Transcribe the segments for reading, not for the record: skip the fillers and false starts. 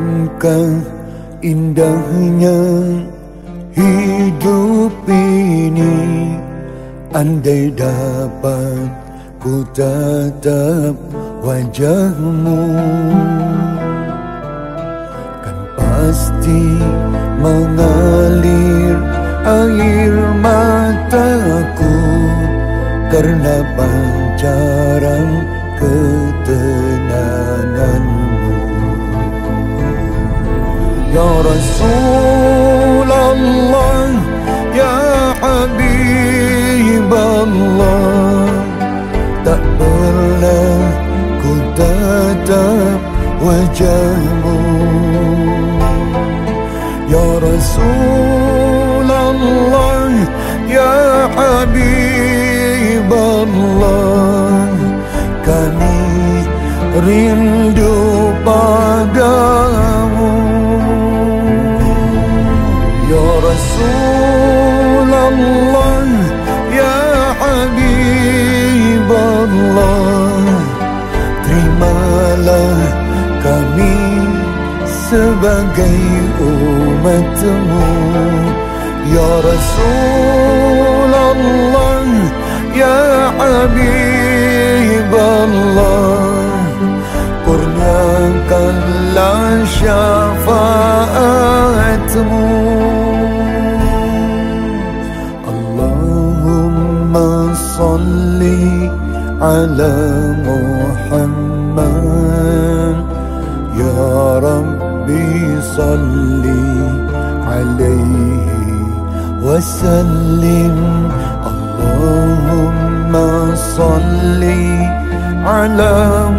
Alangkah indahnya hidup ini, andai dapat ku tatap wajahmu, kan pasti mengalir air mataku karena pancaran ketenanganmu. Ya Rasulullah, ya Habiballah, tak pernah ku tatap wajahmu. Ya Rasulullah, ya Habiballah, kami rindu padamu. Ya Rasulullah, ya Habiballah, terimalah kami sebagai umatmu. Ya Rasulullah, ya Habiballah, kurniakanlah syafaatmu. Allahumma salli ala Muhammad, ya Rabbi salli alaihi wasallim. Allahumma salli ala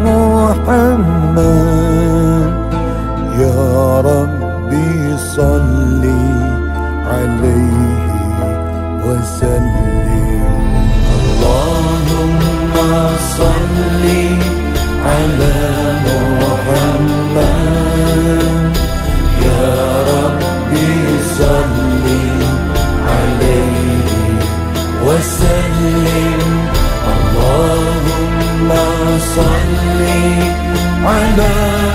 Muhammad, ya Rabbi salli alaihi wasallim. Allahumma salli ala Muhammad, ya Rabbi salli alaihi wasallim. Allahumma salli ala